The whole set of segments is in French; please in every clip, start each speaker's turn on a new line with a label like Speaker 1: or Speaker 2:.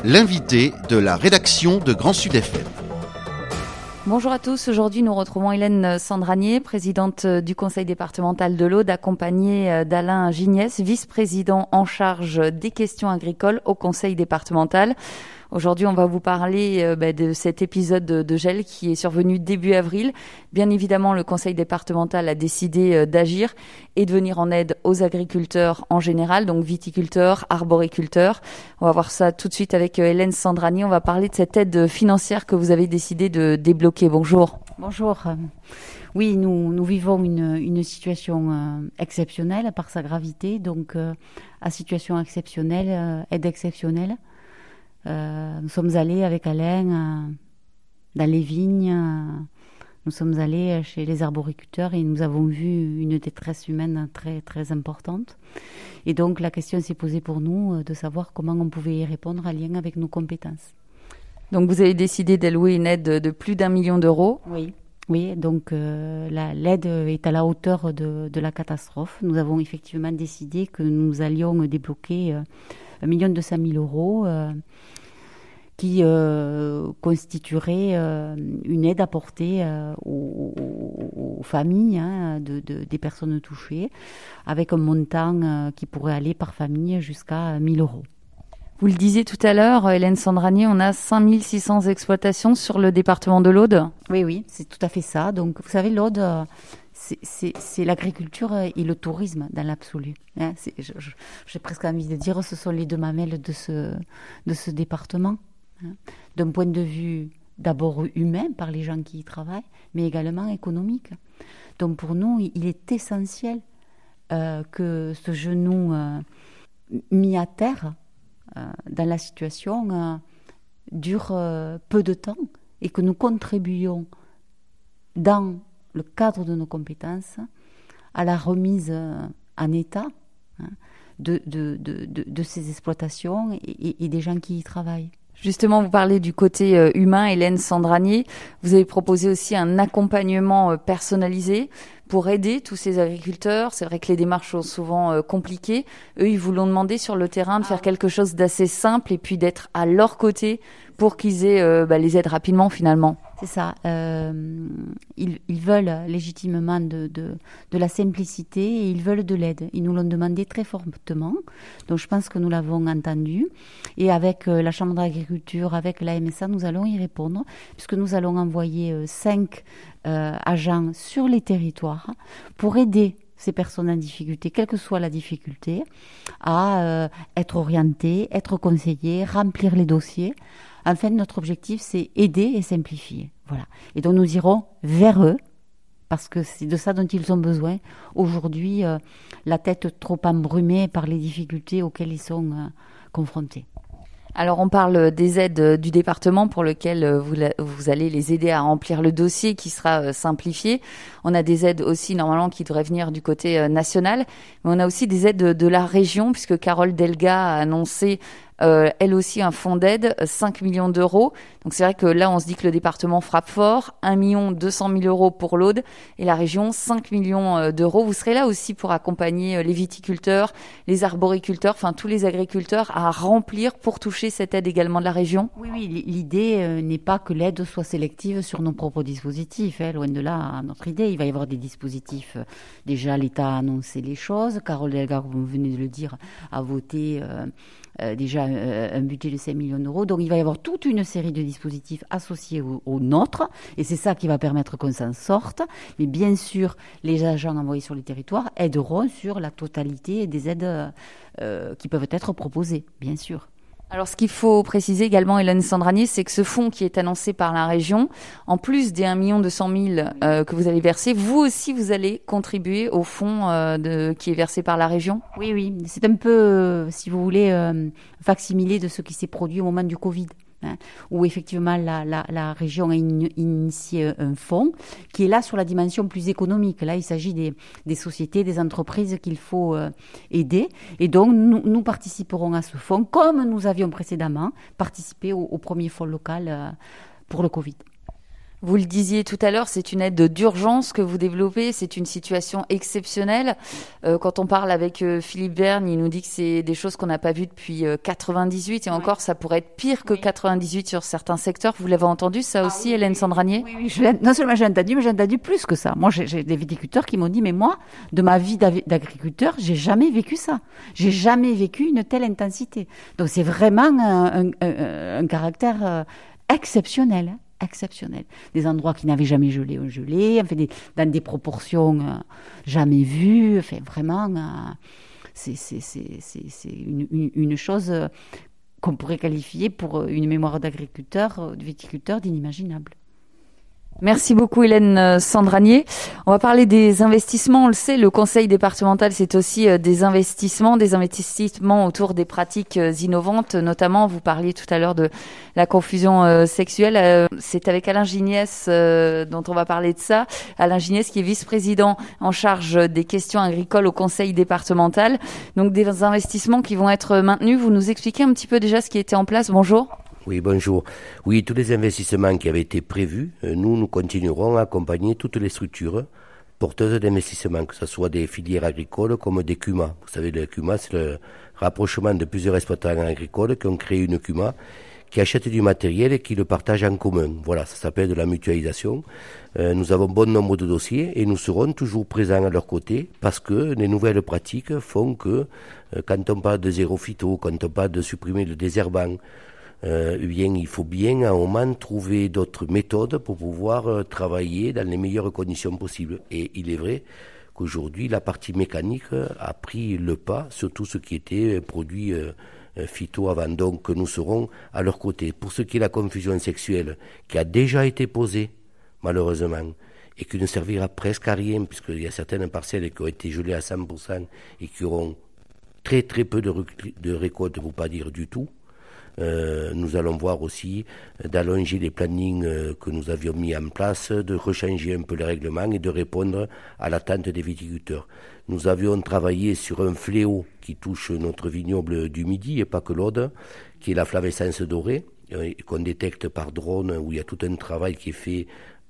Speaker 1: L'invité de la rédaction de Grand Sud FM.
Speaker 2: Bonjour à tous, aujourd'hui nous retrouvons Hélène Sandranier, présidente du conseil départemental de l'Aude, accompagnée d'Alain Gignès, vice-président en charge des questions agricoles au conseil départemental. Aujourd'hui, on va vous parler de cet épisode de gel qui est survenu début avril. Bien évidemment, le conseil départemental a décidé d'agir et de venir en aide aux agriculteurs en général, donc viticulteurs, arboriculteurs. On va voir ça tout de suite avec Hélène Sandranier. On va parler de cette aide financière que vous avez décidé de débloquer. Bonjour.
Speaker 3: Bonjour. Oui, nous vivons une situation exceptionnelle par sa gravité. Donc, à situation exceptionnelle, aide exceptionnelle. Nous sommes allés avec Alain dans les vignes, nous sommes allés chez les arboriculteurs et nous avons vu une détresse humaine très, très importante. Et donc la question s'est posée pour nous de savoir comment on pouvait y répondre en lien avec nos compétences.
Speaker 2: Donc vous avez décidé d'allouer une aide de plus d'1 million d'euros.
Speaker 3: Oui, donc l'aide est à la hauteur de la catastrophe. Nous avons effectivement décidé que nous allions débloquer 1 200 000 euros qui constituerait une aide apportée aux familles des personnes touchées, avec un montant qui pourrait aller par famille jusqu'à 1 000 euros.
Speaker 2: Vous le disiez tout à l'heure, Hélène Sandranier, on a 5 600 exploitations sur le département de l'Aude.
Speaker 3: Oui, c'est tout à fait ça. Donc, vous savez, l'Aude, c'est l'agriculture et le tourisme dans l'absolu. J'ai presque envie de dire, ce sont les deux mamelles de ce département. D'un point de vue d'abord humain par les gens qui y travaillent, mais également économique. Donc pour nous, il est essentiel que ce genou mis à terre dans la situation dure peu de temps et que nous contribuions dans le cadre de nos compétences à la remise en état de ces exploitations et des gens qui y travaillent.
Speaker 2: Justement, vous parlez du côté humain, Hélène Sandranier. Vous avez proposé aussi un accompagnement personnalisé pour aider tous ces agriculteurs. C'est vrai que les démarches sont souvent compliquées. Eux, ils vous l'ont demandé sur le terrain de faire quelque chose d'assez simple et puis d'être à leur côté pour qu'ils aient les aides rapidement finalement.
Speaker 3: C'est ça. Ils veulent légitimement de la simplicité et ils veulent de l'aide. Ils nous l'ont demandé très fortement. Donc je pense que nous l'avons entendu. Et avec la Chambre d'agriculture, avec la MSA, nous allons y répondre puisque nous allons envoyer 5 agents sur les territoires pour aider ces personnes en difficulté, quelle que soit la difficulté, à être orientées, être conseillées, remplir les dossiers. Enfin, notre objectif, c'est aider et simplifier. Voilà. Et donc, nous irons vers eux, parce que c'est de ça dont ils ont besoin. Aujourd'hui, la tête trop embrumée par les difficultés auxquelles ils sont confrontés.
Speaker 2: Alors, on parle des aides du département pour lesquelles vous allez les aider à remplir le dossier qui sera simplifié. On a des aides aussi, normalement, qui devraient venir du côté national. Mais on a aussi des aides de la région, puisque Carole Delga a annoncé elle aussi un fonds d'aide, 5 millions d'euros. Donc c'est vrai que là, on se dit que le département frappe fort, 1 200 000 euros pour l'Aude et la région, 5 millions d'euros. Vous serez là aussi pour accompagner les viticulteurs, les arboriculteurs, enfin tous les agriculteurs à remplir pour toucher cette aide également de la région.
Speaker 3: Oui, l'idée n'est pas que l'aide soit sélective sur nos propres dispositifs. Loin de là, notre idée, il va y avoir des dispositifs. Déjà, l'État a annoncé les choses. Carole Delga, comme vous venez de le dire, a voté déjà un budget de 5 millions d'euros. Donc, il va y avoir toute une série de dispositifs associés au nôtre. Et c'est ça qui va permettre qu'on s'en sorte. Mais bien sûr, les agents envoyés sur les territoires aideront sur la totalité des aides qui peuvent être proposées, bien sûr.
Speaker 2: Alors, ce qu'il faut préciser également, Hélène Sandranier, c'est que ce fonds qui est annoncé par la région, en plus des 1 200 000 que vous allez verser, vous aussi, vous allez contribuer au fonds qui est versé par la région.
Speaker 3: Oui. C'est un peu, si vous voulez, facsimilé de ce qui s'est produit au moment du Covid. Où effectivement la région a initié un fonds qui est là sur la dimension plus économique. Là, il s'agit des sociétés, des entreprises qu'il faut aider. Et donc, nous participerons à ce fonds comme nous avions précédemment participé au premier fonds local pour le Covid.
Speaker 2: Vous le disiez tout à l'heure, c'est une aide d'urgence que vous développez, c'est une situation exceptionnelle. Quand on parle avec Philippe Verne, il nous dit que c'est des choses qu'on n'a pas vues depuis 98 et encore ça pourrait être pire que 98 sur certains secteurs. Vous l'avez entendu ça aussi, Hélène Sandranier?
Speaker 3: Oui, non seulement j'ai entendu, mais j'ai entendu plus que ça. Moi, j'ai des viticulteurs qui m'ont dit, mais moi, de ma vie d'agriculteur, j'ai jamais vécu ça. J'ai jamais vécu une telle intensité. Donc c'est vraiment un caractère exceptionnel. Exceptionnel. Des endroits qui n'avaient jamais gelé ont gelé, enfin dans des proportions jamais vues. Enfin, vraiment, c'est une chose qu'on pourrait qualifier pour une mémoire d'agriculteur, de viticulteur, d'inimaginable.
Speaker 2: Merci beaucoup Hélène Sandranier. On va parler des investissements. On le sait, le conseil départemental, c'est aussi des investissements autour des pratiques innovantes. Notamment, vous parliez tout à l'heure de la confusion sexuelle. C'est avec Alain Gignès dont on va parler de ça. Alain Gignès qui est vice-président en charge des questions agricoles au conseil départemental. Donc des investissements qui vont être maintenus. Vous nous expliquez un petit peu déjà ce qui était en place. Bonjour.
Speaker 4: Oui, bonjour. Oui, tous les investissements qui avaient été prévus, nous continuerons à accompagner toutes les structures porteuses d'investissements, que ce soit des filières agricoles comme des CUMA. Vous savez, le CUMA, c'est le rapprochement de plusieurs exploitants agricoles qui ont créé une CUMA, qui achètent du matériel et qui le partagent en commun. Voilà, ça s'appelle de la mutualisation. Nous avons bon nombre de dossiers et nous serons toujours présents à leur côté parce que les nouvelles pratiques font que quand on parle de zéro phyto, quand on parle de supprimer le désherbant, il faut bien à un moment trouver d'autres méthodes pour pouvoir travailler dans les meilleures conditions possibles. Et il est vrai qu'aujourd'hui, la partie mécanique a pris le pas sur tout ce qui était produit phyto avant. Donc nous serons à leur côté. Pour ce qui est de la confusion sexuelle, qui a déjà été posée, malheureusement, et qui ne servira presque à rien, puisqu'il y a certaines parcelles qui ont été gelées à 100% et qui auront très très peu de récolte, pour pas dire du tout. Nous allons voir aussi d'allonger les plannings que nous avions mis en place, de rechanger un peu les règlements et de répondre à l'attente des viticulteurs. Nous avions travaillé sur un fléau qui touche notre vignoble du Midi et pas que l'Aude, qui est la flavescence dorée, qu'on détecte par drone, où il y a tout un travail qui est fait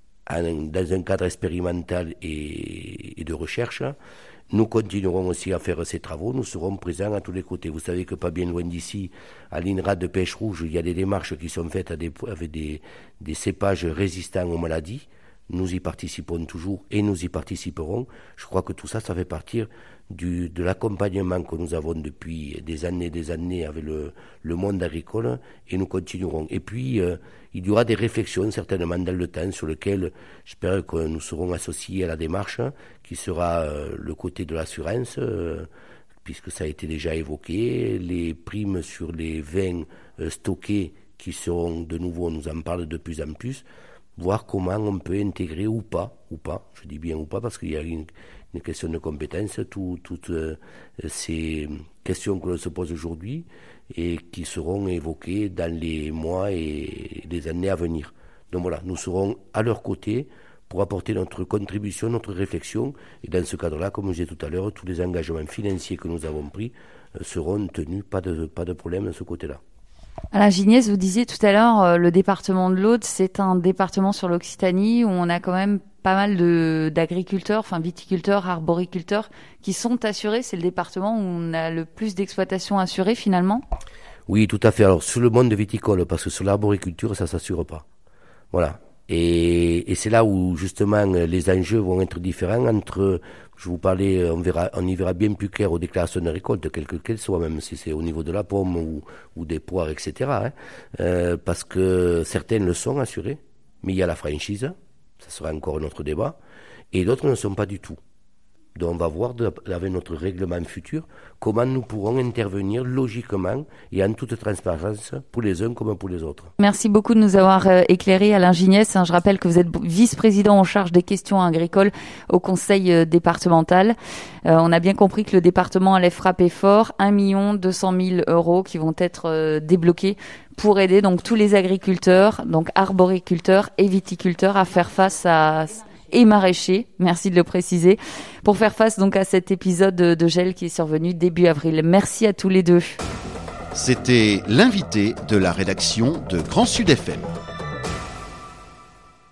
Speaker 4: dans un cadre expérimental et de recherche. Nous continuerons aussi à faire ces travaux, nous serons présents à tous les côtés. Vous savez que pas bien loin d'ici, à l'INRA de Pêche Rouge, il y a des démarches qui sont faites avec des cépages résistants aux maladies. Nous y participons toujours et nous y participerons. Je crois que tout ça, ça fait partie de l'accompagnement que nous avons depuis des années avec le monde agricole et nous continuerons. Et puis, il y aura des réflexions certainement dans le temps sur lesquelles j'espère que nous serons associés à la démarche qui sera le côté de l'assurance, puisque ça a été déjà évoqué, les primes sur les vins stockés qui seront de nouveau, on nous en parle de plus en plus, voir comment on peut intégrer ou pas, je dis bien ou pas parce qu'il y a une question de compétence, toutes ces questions que l'on se pose aujourd'hui et qui seront évoquées dans les mois et les années à venir. Donc voilà, nous serons à leur côté pour apporter notre contribution, notre réflexion et dans ce cadre-là, comme je disais tout à l'heure, tous les engagements financiers que nous avons pris seront tenus, pas de problème de ce côté-là.
Speaker 2: Alain Gignès, vous disiez tout à l'heure, le département de l'Aude, c'est un département sur l'Occitanie où on a quand même pas mal d'agriculteurs, enfin viticulteurs, arboriculteurs qui sont assurés. C'est le département où on a le plus d'exploitations assurées finalement.
Speaker 4: Oui, tout à fait. Alors sur le monde viticole, parce que sur l'arboriculture, ça s'assure pas. Voilà. Et c'est là où justement les enjeux vont être différents entre, je vous parlais, on y verra bien plus clair aux déclarations de récolte, quelles qu'elles soient, même si c'est au niveau de la pomme ou des poires, etc. Parce que certaines le sont assurées, mais il y a la franchise, ça sera encore un autre débat, et d'autres ne sont pas du tout. Donc on va voir avec notre règlement futur comment nous pourrons intervenir logiquement et en toute transparence pour les uns comme pour les autres.
Speaker 2: Merci beaucoup de nous avoir éclairé, Alain Gignès. Je rappelle que vous êtes vice-président en charge des questions agricoles au conseil départemental. On a bien compris que le département allait frapper fort, 1 200 000 € qui vont être débloqués pour aider donc tous les agriculteurs, donc arboriculteurs et viticulteurs à faire face à... et maraîchers, merci de le préciser, pour faire face donc à cet épisode de gel qui est survenu début avril. Merci à tous les deux.
Speaker 1: C'était l'invité de la rédaction de Grand Sud FM.